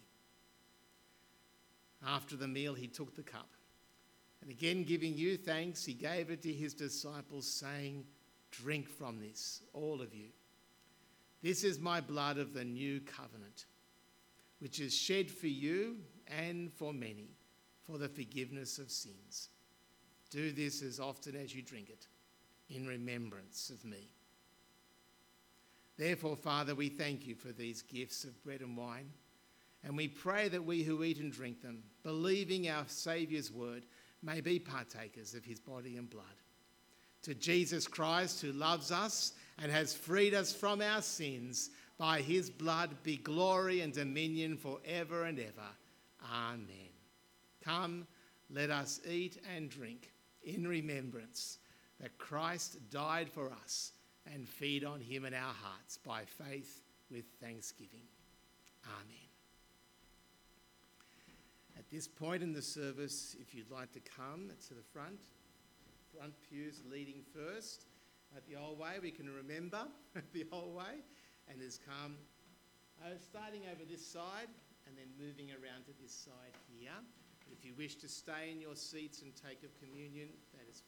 After the meal, he took the cup, and again giving you thanks, he gave it to his disciples, saying, Drink from this, all of you. This is my blood of the new covenant, which is shed for you and for many for the forgiveness of sins. Do this as often as you drink it in remembrance of me. Therefore, Father, we thank you for these gifts of bread and wine, and we pray that we who eat and drink them, believing our Saviour's word, may be partakers of his body and blood. To Jesus Christ, who loves us and has freed us from our sins, by his blood be glory and dominion forever and ever. Amen. Come, let us eat and drink in remembrance that Christ died for us, and feed on him in our hearts by faith with thanksgiving. Amen. At this point in the service, if you'd like to come to the front, front pews leading first. At the old way, we can remember the old way, and has come uh, starting over this side and then moving around to this side here. If you wish to stay in your seats and take of communion, that is fine.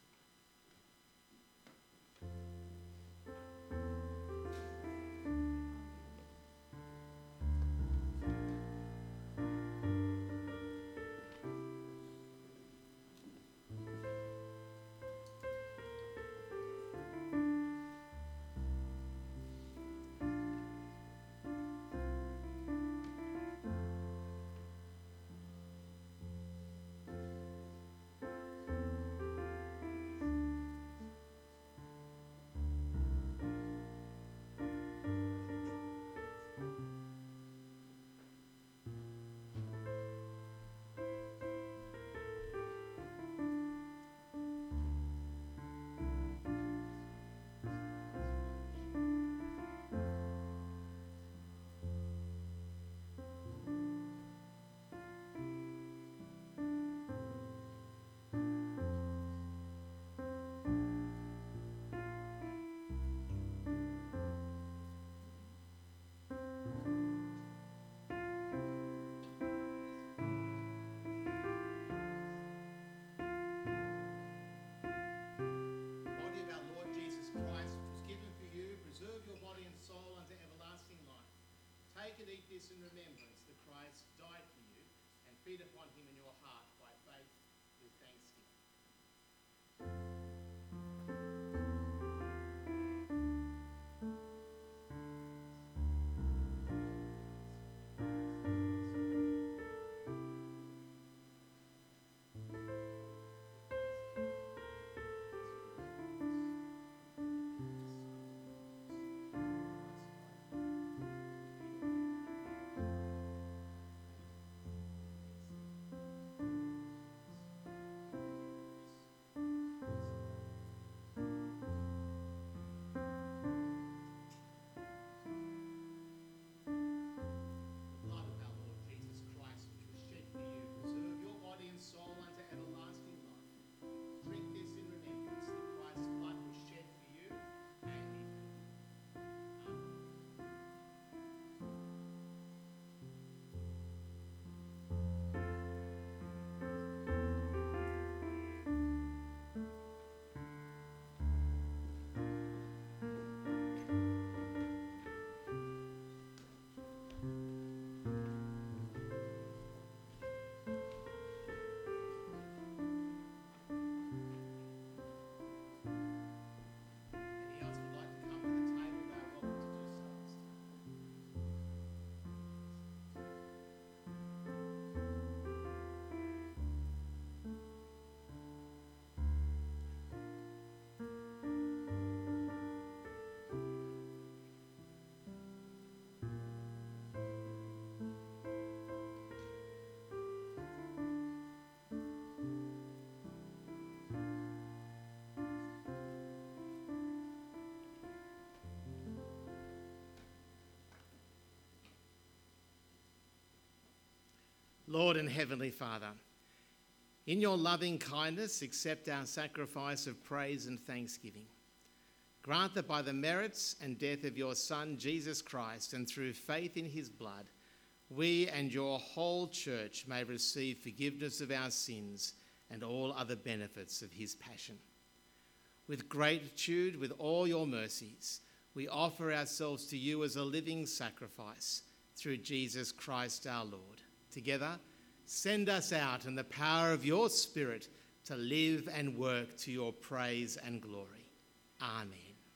Take and eat this in remembrance that Christ died for you, and feed upon him in your heart by faith with thanksgiving. Lord and Heavenly Father, in your loving kindness, accept our sacrifice of praise and thanksgiving. Grant that by the merits and death of your Son, Jesus Christ, and through faith in his blood, we and your whole church may receive forgiveness of our sins and all other benefits of his passion. With gratitude, with all your mercies, we offer ourselves to you as a living sacrifice through Jesus Christ our Lord. Together, send us out in the power of your Spirit to live and work to your praise and glory. Amen.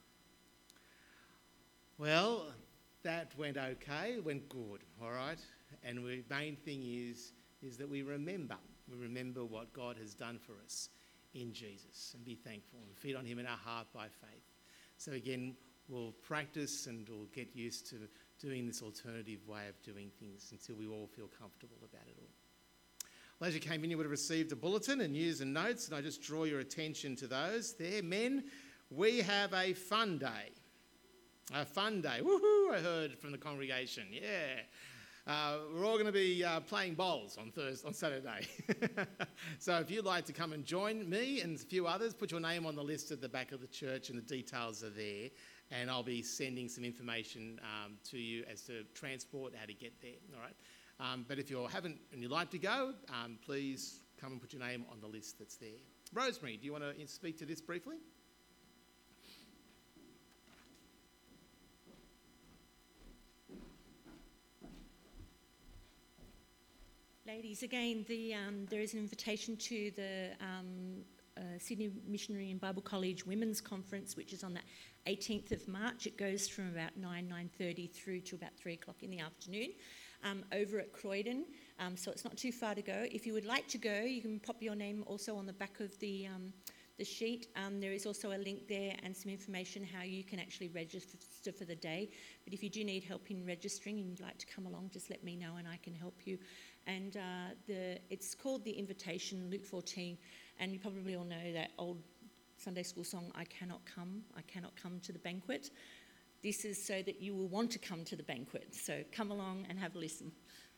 Well, that went okay, went good, all right? And the main thing is, is that we remember, we remember what God has done for us in Jesus and be thankful and feed on him in our heart by faith. So again, we'll practice and we'll get used to doing this alternative way of doing things until we all feel comfortable about it all. Well, as you came in, you would have received a bulletin and news and notes, and I just draw your attention to those. There, men, we have a fun day. A fun day. Woohoo, I heard from the congregation. Yeah. Uh, we're all going to be uh, playing bowls on Thursday, on Saturday. So if you'd like to come and join me and a few others, put your name on the list at the back of the church and the details are there. And I'll be sending some information um, to you as to transport, how to get there. All right. Um, but if you haven't and you'd like to go, um, please come and put your name on the list that's there. Rosemary, do you want to speak to this briefly? Ladies, again, the, um, there is an invitation to the um, uh, Sydney Missionary and Bible College Women's Conference, which is on the eighteenth of March. It goes from about nine, nine thirty through to about three o'clock in the afternoon um, over at Croydon. Um, so it's not too far to go. If you would like to go, you can pop your name also on the back of the, um, the sheet. Um, there is also a link there and some information how you can actually register for the day. But if you do need help in registering and you'd like to come along, just let me know and I can help you. And uh, the it's called The Invitation, Luke fourteen, and you probably all know that old Sunday school song, I cannot come, I cannot come to the banquet. This is so that you will want to come to the banquet. So come along and have a listen.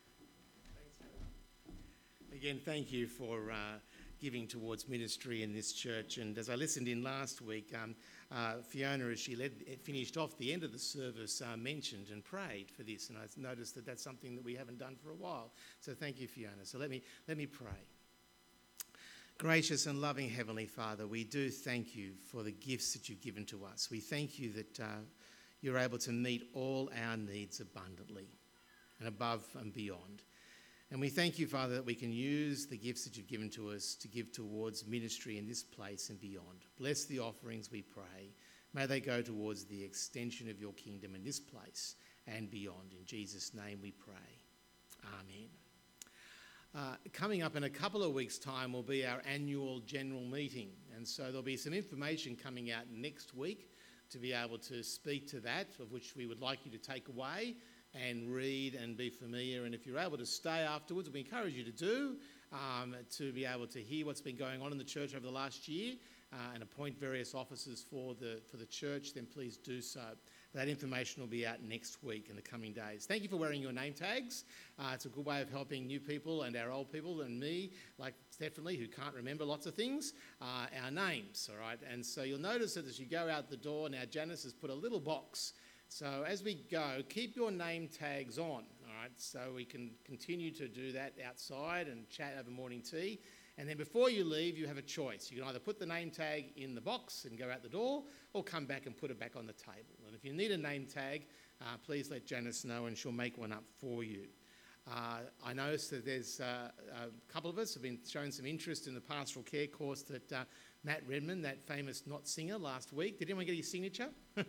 Again, thank you for uh, giving towards ministry in this church. And as I listened in last week, um, uh, Fiona, as she led, finished off the end of the service, uh, mentioned and prayed for this. And I noticed that that's something that we haven't done for a while. So thank you, Fiona. So let me let me pray. Gracious and loving Heavenly Father, we do thank you for the gifts that you've given to us. We thank you that uh, you're able to meet all our needs abundantly and above and beyond. And we thank you, Father, that we can use the gifts that you've given to us to give towards ministry in this place and beyond. Bless the offerings, we pray. May they go towards the extension of your kingdom in this place and beyond. In Jesus' name we pray. Amen. Uh, coming up in a couple of weeks' time will be our annual general meeting. And so there'll be some information coming out next week to be able to speak to that, of which we would like you to take away and read and be familiar. And if you're able to stay afterwards, we encourage you to do, um, to be able to hear what's been going on in the church over the last year uh, and appoint various officers for the, for the church, then please do so. That information will be out next week in the coming days. Thank you for wearing your name tags. Uh, it's a good way of helping new people and our old people and me, like Stephanie, who can't remember lots of things, uh, our names, all right? And so you'll notice that as you go out the door, now Janice has put a little box. So as we go, keep your name tags on, all right, so we can continue to do that outside and chat over morning tea. And then before you leave, you have a choice. You can either put the name tag in the box and go out the door, or come back and put it back on the table. And if you need a name tag, uh, please let Janice know and she'll make one up for you. Uh, I noticed that there's uh, a couple of us have been showing some interest in the pastoral care course that uh, Matt Redmond, that famous Not singer last week, did anyone get his signature?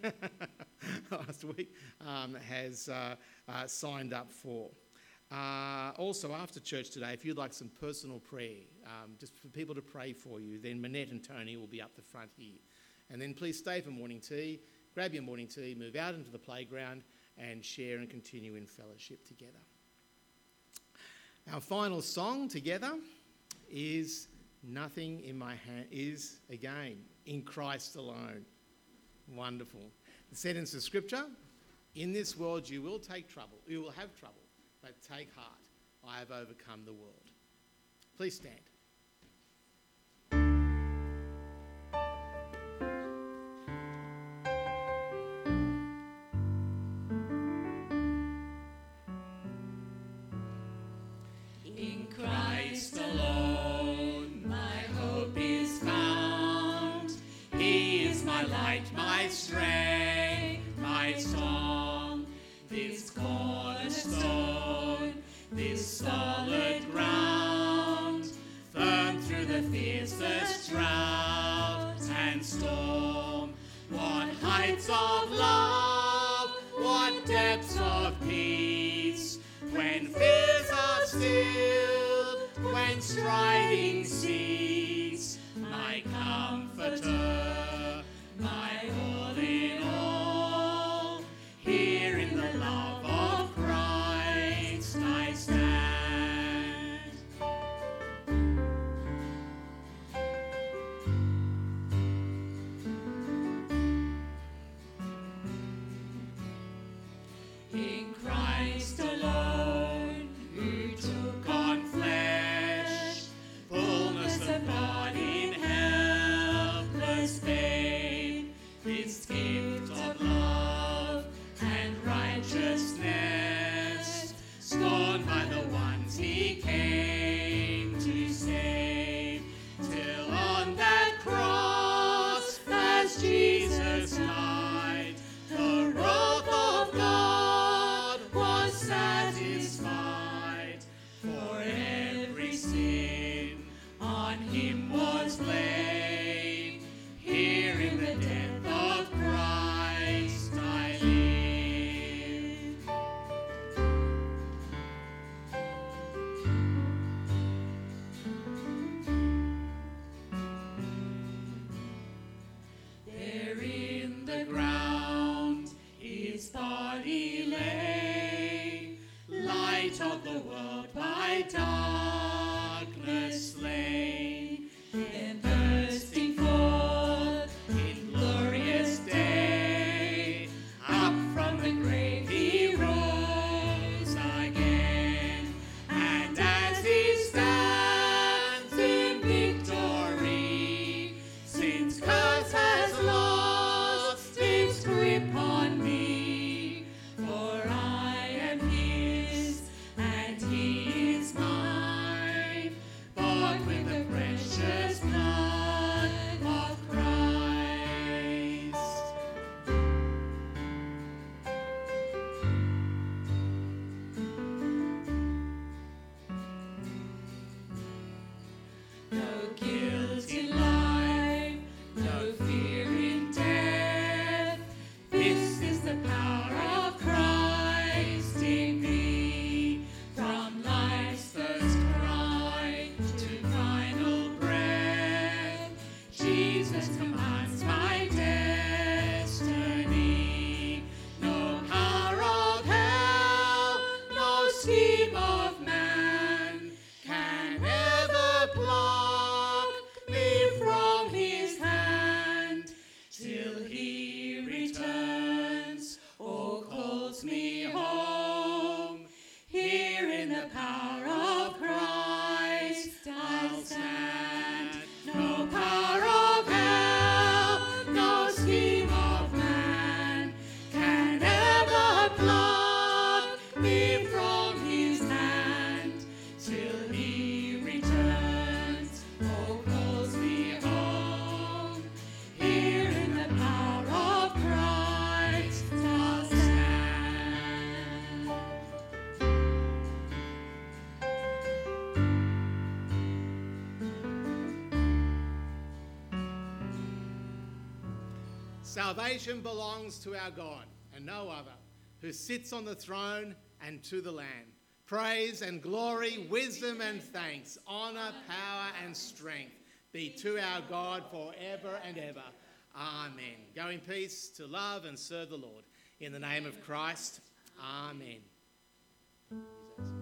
last week, um, has uh, uh, signed up for. Uh, also, after church today, if you'd like some personal prayer, um, just for people to pray for you, then Manette and Tony will be up the front here. And then please stay for morning tea, grab your morning tea, move out into the playground and share and continue in fellowship together. Our final song together is Nothing in My Hand, is again, in Christ alone. Wonderful. The sentence of scripture, in this world you will take trouble, you will have trouble, but take heart. I have overcome the world. Please stand. In Christ alone my hope is found. He is my light, my strength, my song. This cornerstone, this solid ground, firm through the fiercest drought and storm. What heights of love, what depths of peace, when fears are stilled, when striving cease. My comforter, my all in all, here in the love of Christ I stand. In Christ alone, who took on flesh, fullness of God in helpless pain, this gift of love and righteousness, scorned by the ones he came to save, till on that cross, as Jesus died, the wrath of God was satisfied. For every sin on him was laid. Here in the death of Christ I live. There in the ground his body lay, light of the world by darkness slain, then bursting forth in glorious day, up from the grave he rose again, and as he stands in victory, sin's curse has lost its grip on me, for I am his and he is mine, bought with the precious blood of Christ. No guilt in life, no fear in death. This is the power of Christ in me. From life's first cry to final breath, Jesus commands my destiny. No power of hell, no scheme of man can ever pluck me from his hand, till he returns or calls me home. Here in the power of Christ I'll stand. No power of hell, no scheme of man can ever pluck me from his hand, till he returns or calls me home. Here in the power of Christ I'll stand. Salvation belongs to our God and no other, who sits on the throne and to the Lamb. Praise and glory, wisdom and thanks, honour, power and strength be to our God forever and ever. Amen. Go in peace to love and serve the Lord. In the name of Christ, amen.